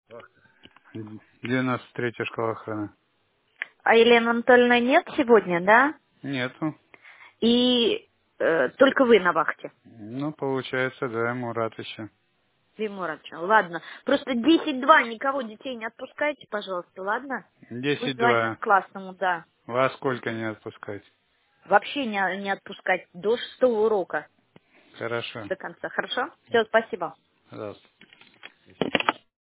93-я школа охраны. А Елены Анатольевны нет сегодня, да? Нету. И только вы на вахте. Ну, получается, да, Мурат еще. Вимуровича. Ладно. Просто 10-2 никого детей не отпускайте, пожалуйста, ладно? Пусть звонят 10-2. классному, да. Вас сколько не отпускать? Вообще не отпускать до 6-го урока Хорошо. до конца. Хорошо? Все, спасибо. Пожалуйста.